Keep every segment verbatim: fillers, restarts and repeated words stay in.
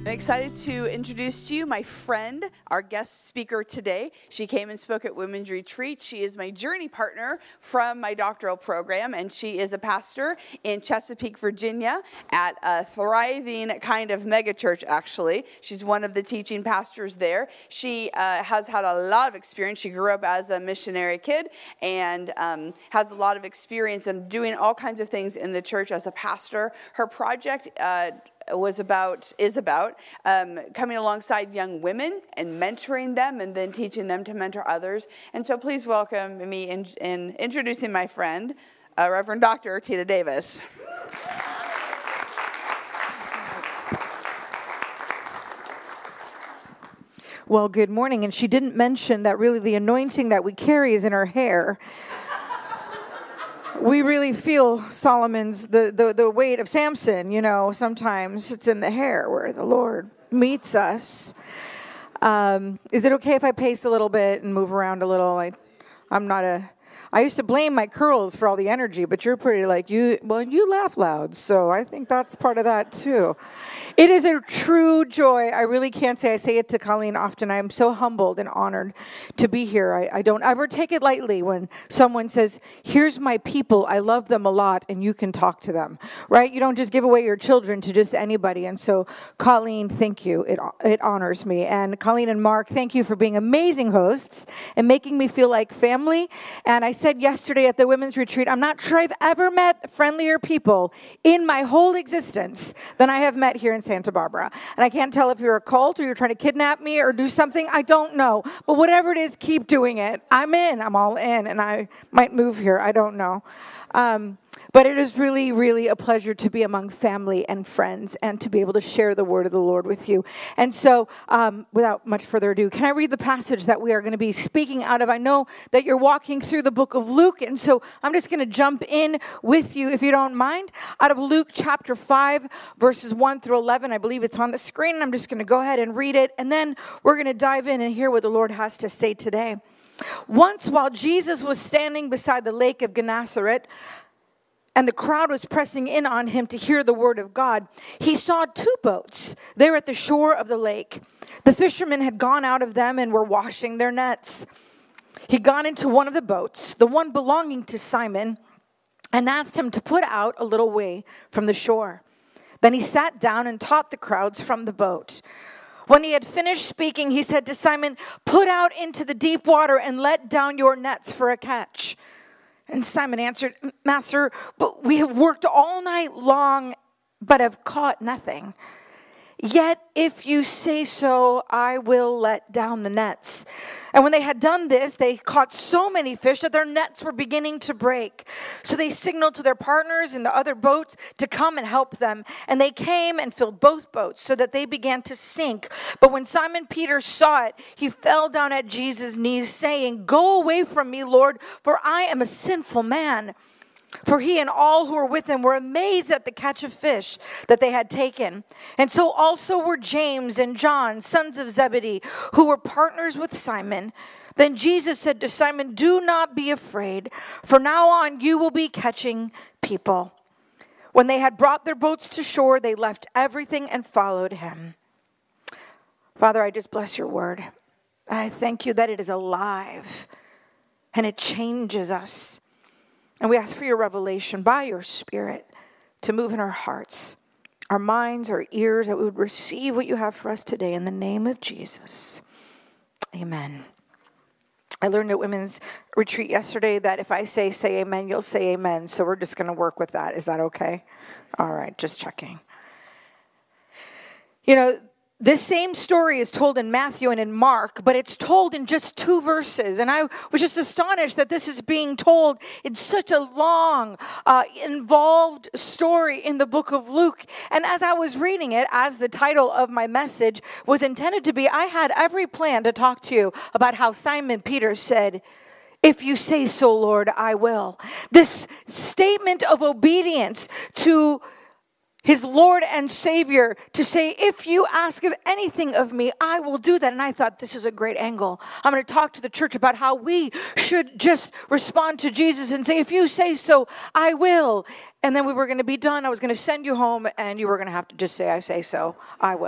I'm excited to introduce to you my friend, our guest speaker today. She came and spoke at Women's Retreat. She is my journey partner from my doctoral program, and she is a pastor in Chesapeake, Virginia, at a thriving kind of mega church, actually. She's one of the teaching pastors there. She uh, has had a lot of experience. She grew up as a missionary kid and um, has a lot of experience in doing all kinds of things in the church as a pastor. Her project uh, was about, is about um, coming alongside young women and mentoring them and then teaching them to mentor others. And so please welcome me in, in introducing my friend, uh, Reverend Doctor Tita Davis. Well, good morning. And she didn't mention that really the anointing that we carry is in our hair. We really feel Solomon's, the, the, the weight of Samson, you know, sometimes it's in the hair where the Lord meets us. Um, is it okay if I pace a little bit and move around a little? I, I'm not a, I used to blame my curls for all the energy, but you're pretty like, you. well, you laugh loud, so I think that's part of that too. It is a true joy. I really can't say, I say it to Colleen often, I'm so humbled and honored to be here. I, I don't ever take it lightly when someone says, here's my people, I love them a lot, and you can talk to them, right? You don't just give away your children to just anybody. And so, Colleen, thank you. It, it honors me. And Colleen and Mark, thank you for being amazing hosts and making me feel like family. And I said yesterday at the Women's Retreat, I'm not sure I've ever met friendlier people in my whole existence than I have met here in Santa Barbara. And I can't tell if you're a cult or you're trying to kidnap me or do something. I don't know. But whatever it is, keep doing it. I'm in. I'm all in. And I might move here. I don't know. Um, but it is really, really a pleasure to be among family and friends and to be able to share the word of the Lord with you. And so, um, without much further ado, can I read the passage that we are going to be speaking out of? I know that you're walking through the book of Luke, and so I'm just going to jump in with you, if you don't mind, out of Luke chapter five, verses one through eleven. I believe it's on the screen, and I'm just going to go ahead and read it, and then we're going to dive in and hear what the Lord has to say today. Once, while Jesus was standing beside the lake of Gennesaret, and the crowd was pressing in on him to hear the word of God, he saw two boats there at the shore of the lake. The fishermen had gone out of them and were washing their nets. He got into one of the boats, the one belonging to Simon, and asked him to put out a little way from the shore. Then he sat down and taught the crowds from the boat. When he had finished speaking, he said to Simon, "Put out into the deep water and let down your nets for a catch." And Simon answered, "Master, but we have worked all night long, but have caught nothing. Yet if you say so, I will let down the nets." And when they had done this, they caught so many fish that their nets were beginning to break. So they signaled to their partners in the other boats to come and help them. And they came and filled both boats so that they began to sink. But when Simon Peter saw it, he fell down at Jesus' knees, saying, "Go away from me, Lord, for I am a sinful man." For he and all who were with him were amazed at the catch of fish that they had taken. And so also were James and John, sons of Zebedee, who were partners with Simon. Then Jesus said to Simon, "Do not be afraid. From now on you will be catching people." When they had brought their boats to shore, they left everything and followed him. Father, I just bless your word. And I thank you that it is alive and it changes us. And we ask for your revelation by your Spirit to move in our hearts, our minds, our ears, that we would receive what you have for us today in the name of Jesus. Amen. I learned at Women's Retreat yesterday that if I say, say amen, you'll say amen. So we're just going to work with that. Is that okay? All right, just checking. You know, this same story is told in Matthew and in Mark, but it's told in just two verses. And I was just astonished that this is being told in such a long, uh, involved story in the book of Luke. And as I was reading it, as the title of my message was intended to be, I had every plan to talk to you about how Simon Peter said, "If you say so, Lord, I will." This statement of obedience to his Lord and Savior, to say, if you ask of anything of me, I will do that. And I thought, this is a great angle. I'm going to talk to the church about how we should just respond to Jesus and say, if you say so, I will. And then we were going to be done. I was going to send you home, and you were going to have to just say, I say so, I will.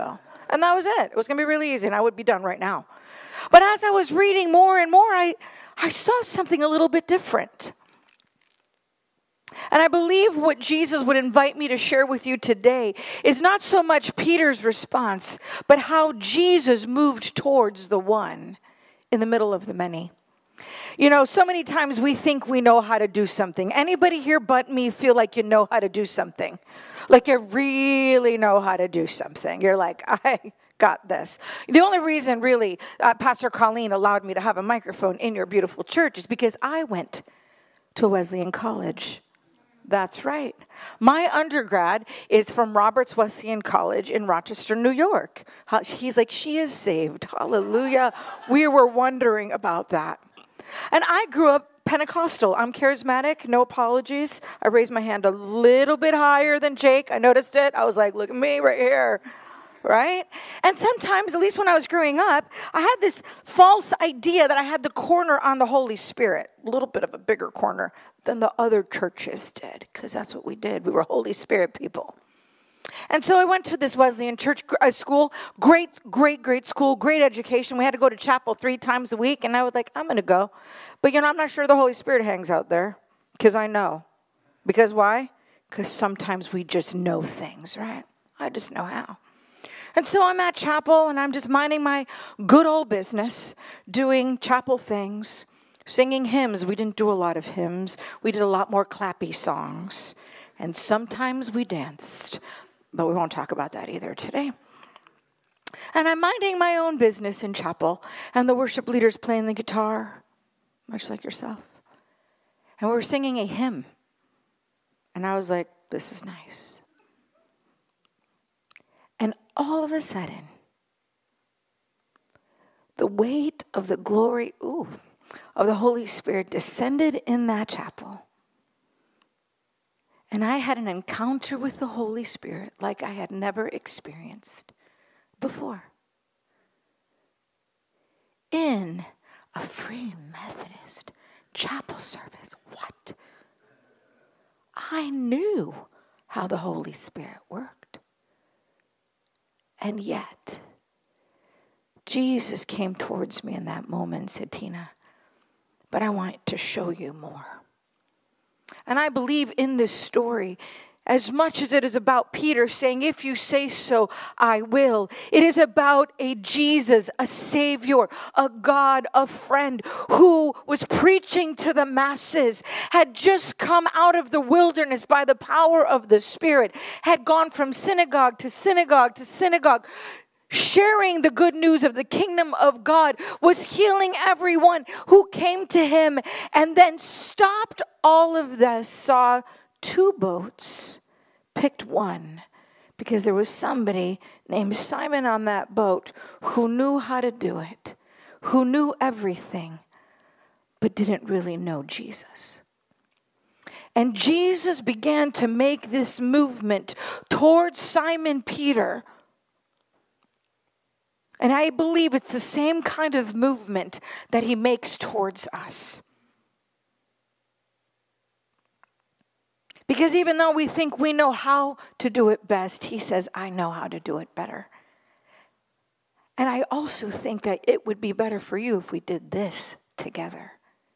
And that was it. It was going to be really easy, and I would be done right now. But as I was reading more and more, I, I saw something a little bit different. And I believe what Jesus would invite me to share with you today is not so much Peter's response, but how Jesus moved towards the one in the middle of the many. You know, so many times we think we know how to do something. Anybody here but me feel like you know how to do something? Like you really know how to do something. You're like, I got this. The only reason really uh, Pastor Colleen allowed me to have a microphone in your beautiful church is because I went to Wesleyan College. That's right. My undergrad is from Roberts Wesleyan College in Rochester, New York. He's like, she is saved. Hallelujah. We were wondering about that. And I grew up Pentecostal. I'm charismatic. No apologies. I raised my hand a little bit higher than Jake. I noticed it. I was like, look at me right here. Right? And sometimes, at least when I was growing up, I had this false idea that I had the corner on the Holy Spirit, a little bit of a bigger corner than the other churches did, because that's what we did. We were Holy Spirit people. And so I went to this Wesleyan church uh, school, great, great, great school, great education. We had to go to chapel three times a week, and I was like, I'm going to go. But, you know, I'm not sure the Holy Spirit hangs out there, because I know. Because why? Because sometimes we just know things, right? I just know how. And so I'm at chapel, and I'm just minding my good old business, doing chapel things, singing hymns. We didn't do a lot of hymns. We did a lot more clappy songs. And sometimes we danced. But we won't talk about that either today. And I'm minding my own business in chapel, and the worship leader's playing the guitar, much like yourself. And we were singing a hymn. And I was like, this is nice. And all of a sudden, the weight of the glory, ooh, of the Holy Spirit descended in that chapel. And I had an encounter with the Holy Spirit like I had never experienced before. In a Free Methodist chapel service. What? I knew how the Holy Spirit worked. And yet, Jesus came towards me in that moment and said, Tina, but I want to show you more. And I believe in this story, as much as it is about Peter saying, if you say so, I will. It is about a Jesus, a Savior, a God, a friend who was preaching to the masses, had just come out of the wilderness by the power of the Spirit, had gone from synagogue to synagogue to synagogue, sharing the good news of the kingdom of God, was healing everyone who came to him, and then stopped all of this, saw two boats, picked one, because there was somebody named Simon on that boat who knew how to do it, who knew everything, but didn't really know Jesus. And Jesus began to make this movement towards Simon Peter. And I believe it's the same kind of movement that he makes towards us. Because even though we think we know how to do it best, he says, I know how to do it better. And I also think that it would be better for you if we did this together.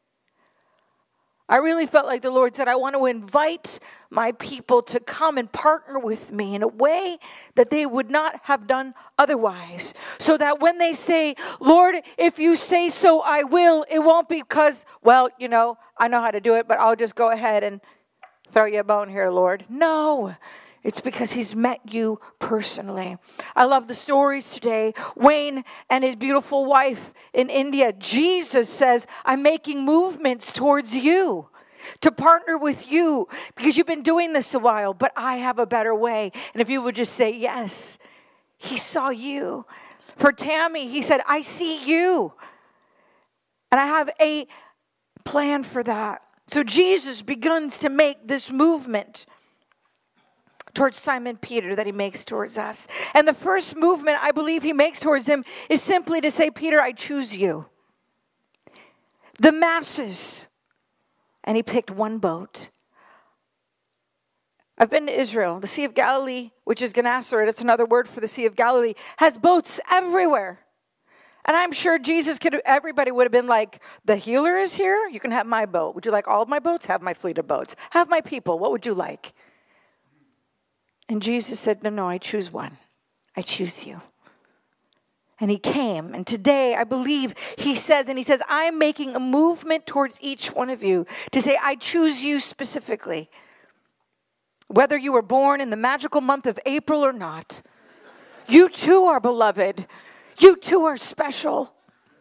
I really felt like the Lord said, I want to invite my people to come and partner with me in a way that they would not have done otherwise. So that when they say, Lord, if you say so, I will, it won't be because, well, you know, I know how to do it, but I'll just go ahead and throw you a bone here, Lord. No, it's because he's met you personally. I love the stories today. Wayne and his beautiful wife in India. Jesus says, I'm making movements towards you, to partner with you, because you've been doing this a while, but I have a better way. And if you would just say yes, he saw you. For Tammy, he said, I see you. And I have a plan for that. So Jesus begins to make this movement towards Simon Peter that he makes towards us. And the first movement I believe he makes towards him is simply to say, Peter, I choose you. The masses. And he picked one boat. I've been to Israel. The Sea of Galilee, which is Gennesaret, it's another word for the Sea of Galilee, has boats everywhere. And I'm sure Jesus could, everybody would have been like, the healer is here? You can have my boat. Would you like all of my boats? Have my fleet of boats. Have my people. What would you like? And Jesus said, no, no, I choose one. I choose you. And he came. And today, I believe he says, and he says, I'm making a movement towards each one of you to say, I choose you specifically. Whether you were born in the magical month of April or not, you too are beloved. You too are special.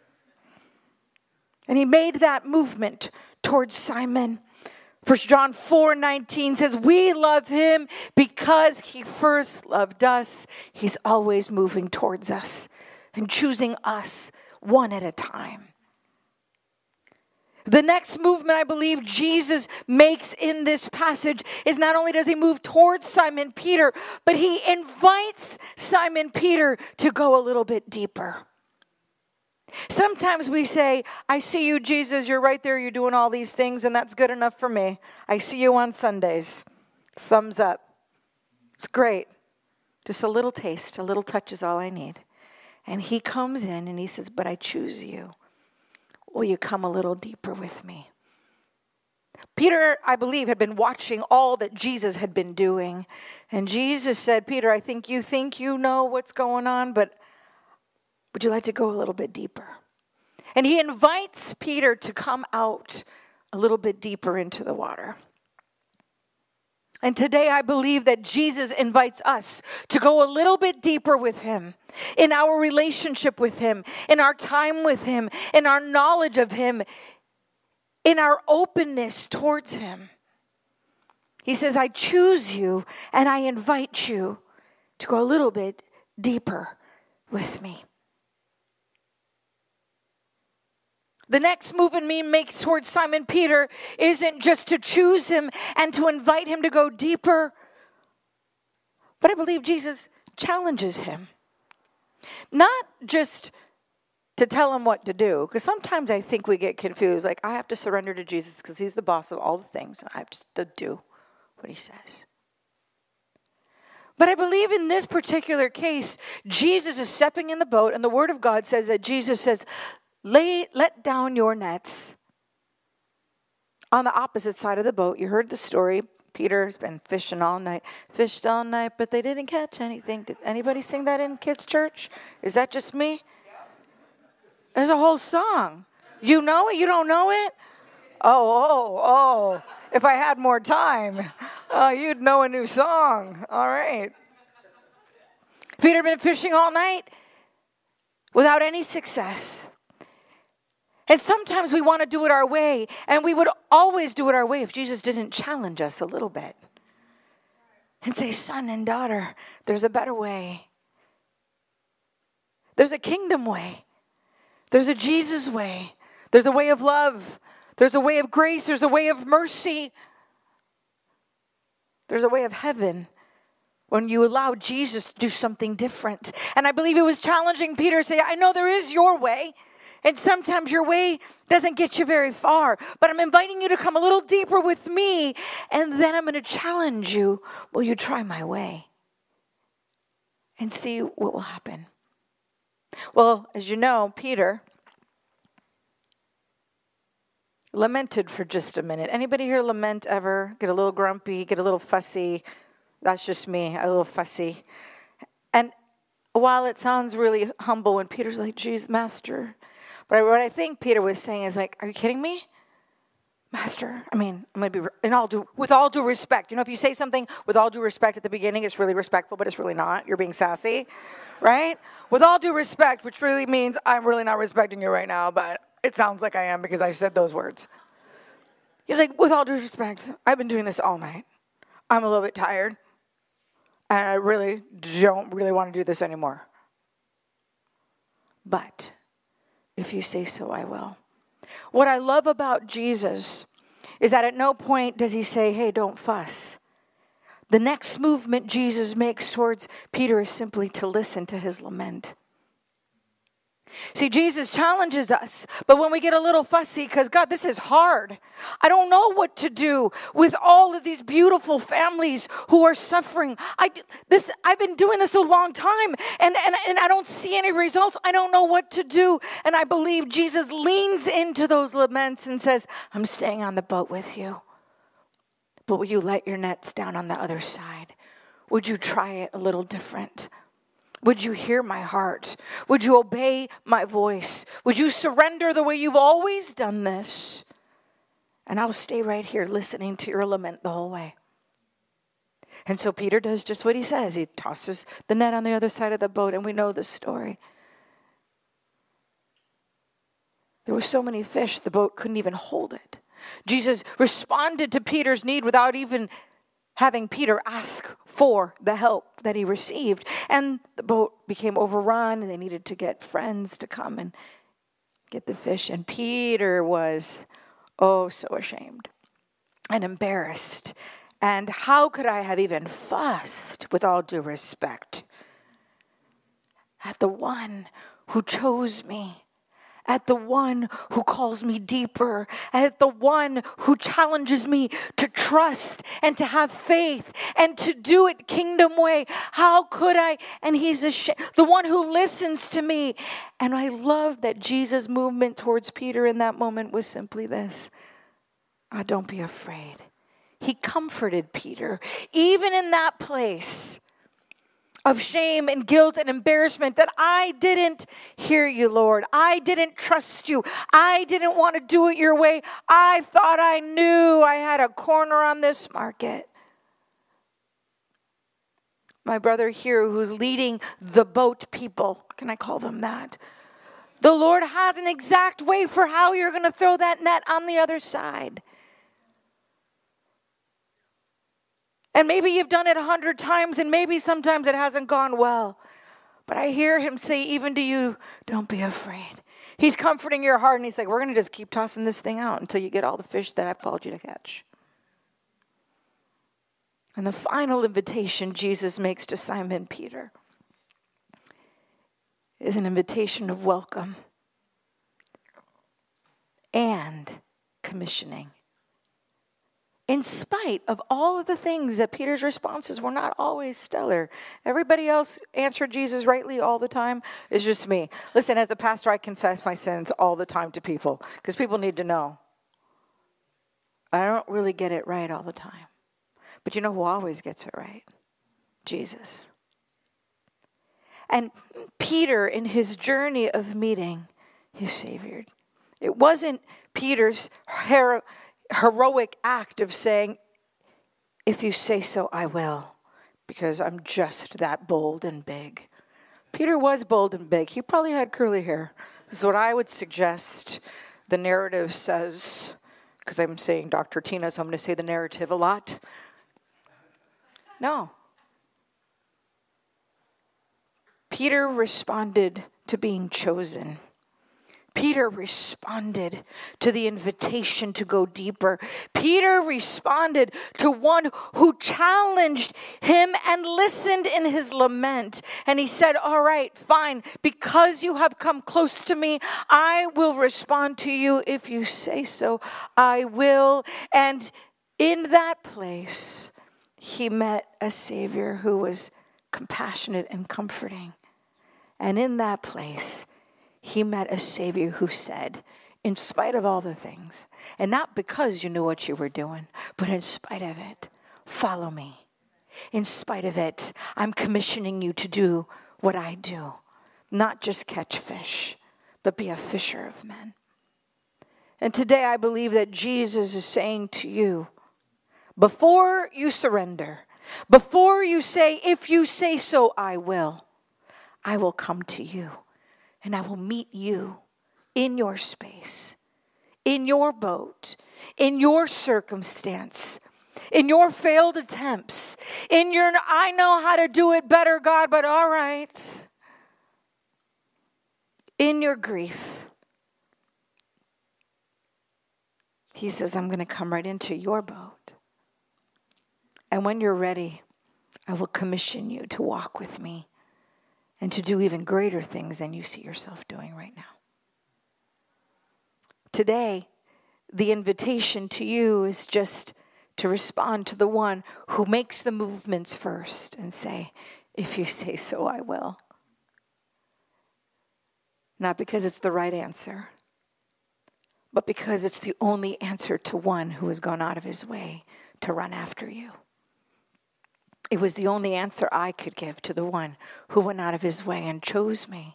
And he made that movement towards Simon. First John four nineteen says, we love him because he first loved us. He's always moving towards us and choosing us one at a time. The next movement I believe Jesus makes in this passage is not only does he move towards Simon Peter, but he invites Simon Peter to go a little bit deeper. Sometimes we say, I see you, Jesus, you're right there, you're doing all these things, and that's good enough for me. I see you on Sundays. Thumbs up. It's great. Just a little taste, a little touch is all I need. And he comes in and he says, but I choose you. Will you come a little deeper with me? Peter, I believe, had been watching all that Jesus had been doing. And Jesus said, Peter, I think you think you know what's going on, but would you like to go a little bit deeper? And he invites Peter to come out a little bit deeper into the water. And today I believe that Jesus invites us to go a little bit deeper with him, in our relationship with him, in our time with him, in our knowledge of him, in our openness towards him. He says, I choose you and I invite you to go a little bit deeper with me. The next move in me makes towards Simon Peter isn't just to choose him and to invite him to go deeper, but I believe Jesus challenges him. Not just to tell him what to do, because sometimes I think we get confused, like I have to surrender to Jesus because he's the boss of all the things, and I have to do what he says. But I believe in this particular case, Jesus is stepping in the boat, and the Word of God says that Jesus says, Lay, let down your nets on the opposite side of the boat. You heard the story. Peter's been fishing all night. Fished all night, but they didn't catch anything. Did anybody sing that in kids' church? Is that just me? There's a whole song. You know it? You don't know it? Oh, oh, oh. If I had more time, uh, you'd know a new song. All right. Peter had been fishing all night without any success. And sometimes we want to do it our way, and we would always do it our way if Jesus didn't challenge us a little bit and say, son and daughter, there's a better way. There's a kingdom way. There's a Jesus way. There's a way of love. There's a way of grace. There's a way of mercy. There's a way of heaven when you allow Jesus to do something different. And I believe it was challenging Peter to say, I know there is your way. And sometimes your way doesn't get you very far. But I'm inviting you to come a little deeper with me. And then I'm going to challenge you. Will you try my way? And see what will happen. Well, as you know, Peter lamented for just a minute. Anybody here lament ever? Get a little grumpy, get a little fussy. That's just me, a little fussy. And while it sounds really humble when Peter's like, geez, Master. But what I think Peter was saying is like, are you kidding me? Master, I mean, I'm going to be, in all due, with all due respect. You know, if you say something with all due respect at the beginning, it's really respectful, but it's really not. You're being sassy, right? With all due respect, which really means I'm really not respecting you right now, but it sounds like I am because I said those words. He's like, with all due respect, I've been doing this all night. I'm a little bit tired, and I really don't really want to do this anymore. But if you say so, I will. What I love about Jesus is that at no point does he say, hey, don't fuss. The next movement Jesus makes towards Peter is simply to listen to his lament. See, Jesus challenges us, but when we get a little fussy, because God, this is hard. I don't know what to do with all of these beautiful families who are suffering. I, this, I've been doing this a long time, and, and, and I don't see any results. I don't know what to do. And I believe Jesus leans into those laments and says, I'm staying on the boat with you. But will you let your nets down on the other side? Would you try it a little different? Would you hear my heart? Would you obey my voice? Would you surrender the way you've always done this? And I'll stay right here listening to your lament the whole way. And so Peter does just what he says. He tosses the net on the other side of the boat, and we know the story. There were so many fish, the boat couldn't even hold it. Jesus responded to Peter's need without even having Peter ask for the help that he received. And the boat became overrun, and they needed to get friends to come and get the fish. And Peter was, oh, so ashamed and embarrassed. And how could I have even fussed, with all due respect, at the one who chose me? At the one who calls me deeper, at the one who challenges me to trust and to have faith and to do it kingdom way. How could I? And he's ashamed, the one who listens to me. And I love that Jesus' movement towards Peter in that moment was simply this. Oh, don't be afraid. He comforted Peter, even in that place of shame and guilt and embarrassment that I didn't hear you, Lord. I didn't trust you. I didn't want to do it your way. I thought I knew I had a corner on this market. My brother here who's leading the boat people, can I call them that? The Lord has an exact way for how you're going to throw that net on the other side. And maybe you've done it a hundred times, and maybe sometimes it hasn't gone well. But I hear him say, even to you, don't be afraid. He's comforting your heart, and he's like, we're going to just keep tossing this thing out until you get all the fish that I've called you to catch. And the final invitation Jesus makes to Simon Peter is an invitation of welcome and commissioning. In spite of all of the things that Peter's responses were not always stellar. Everybody else answered Jesus rightly all the time. It's just me. Listen, as a pastor, I confess my sins all the time to people because people need to know. I don't really get it right all the time. But you know who always gets it right? Jesus. And Peter, in his journey of meeting his Savior, it wasn't Peter's hero. heroic act of saying, if you say so, I will, because I'm just that bold and big. Peter was bold and big. He probably had curly hair. This is what I would suggest the narrative says, because I'm saying Doctor Tina, so I'm going to say the narrative a lot. No. Peter responded to being chosen. Peter responded to the invitation to go deeper. Peter responded to one who challenged him and listened in his lament. And he said, all right, fine, because you have come close to me, I will respond to you. If you say so, I will. And in that place, he met a Savior who was compassionate and comforting. And in that place, he met a Savior who said, in spite of all the things, and not because you knew what you were doing, but in spite of it, follow me. In spite of it, I'm commissioning you to do what I do. Not just catch fish, but be a fisher of men. And today I believe that Jesus is saying to you, before you surrender, before you say, if you say so, I will, I will come to you. And I will meet you in your space, in your boat, in your circumstance, in your failed attempts, in your, I know how to do it better, God, but all right. In your grief. He says, I'm going to come right into your boat. And when you're ready, I will commission you to walk with me and to do even greater things than you see yourself doing right now. Today, the invitation to you is just to respond to the one who makes the movements first and say, if you say so, I will. Not because it's the right answer, but because it's the only answer to one who has gone out of his way to run after you. It was the only answer I could give to the one who went out of his way and chose me,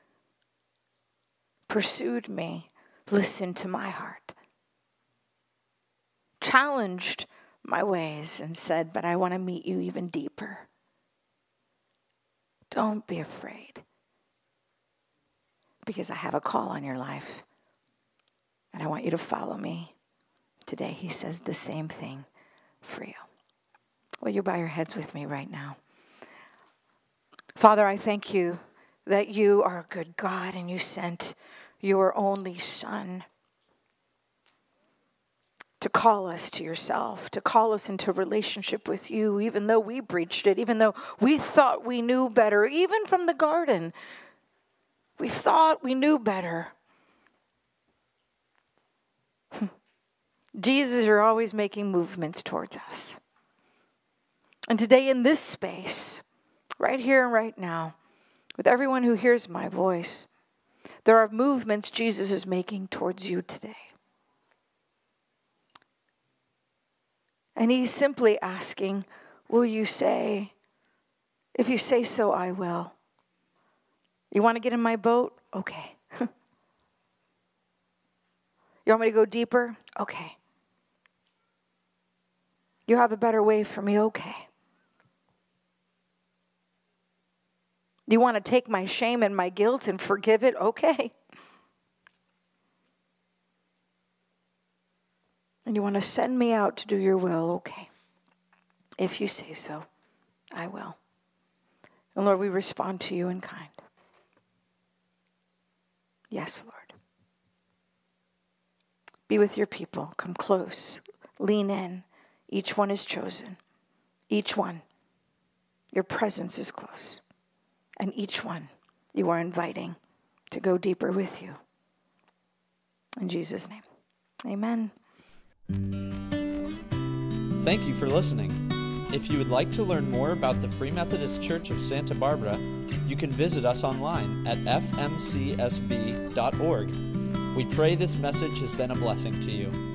pursued me, listened to my heart, challenged my ways and said, but I want to meet you even deeper. Don't be afraid, because I have a call on your life, and I want you to follow me. Today, he says the same thing for you. Will you bow your heads with me right now? Father, I thank you that you are a good God and you sent your only Son to call us to yourself, to call us into relationship with you, even though we breached it, even though we thought we knew better, even from the garden. We thought we knew better. Jesus, you're always making movements towards us. And today in this space, right here and right now, with everyone who hears my voice, there are movements Jesus is making towards you today. And he's simply asking, will you say, if you say so, I will. You want to get in my boat? Okay. You want me to go deeper? Okay. You have a better way for me? Okay. You want to take my shame and my guilt and forgive it? Okay. And you want to send me out to do your will? Okay. If you say so, I will. And Lord, we respond to you in kind. Yes, Lord. Be with your people. Come close. Lean in. Each one is chosen. Each one. Your presence is close. And each one you are inviting to go deeper with you. In Jesus' name, amen. Thank you for listening. If you would like to learn more about the Free Methodist Church of Santa Barbara, you can visit us online at f m c s b dot org. We pray this message has been a blessing to you.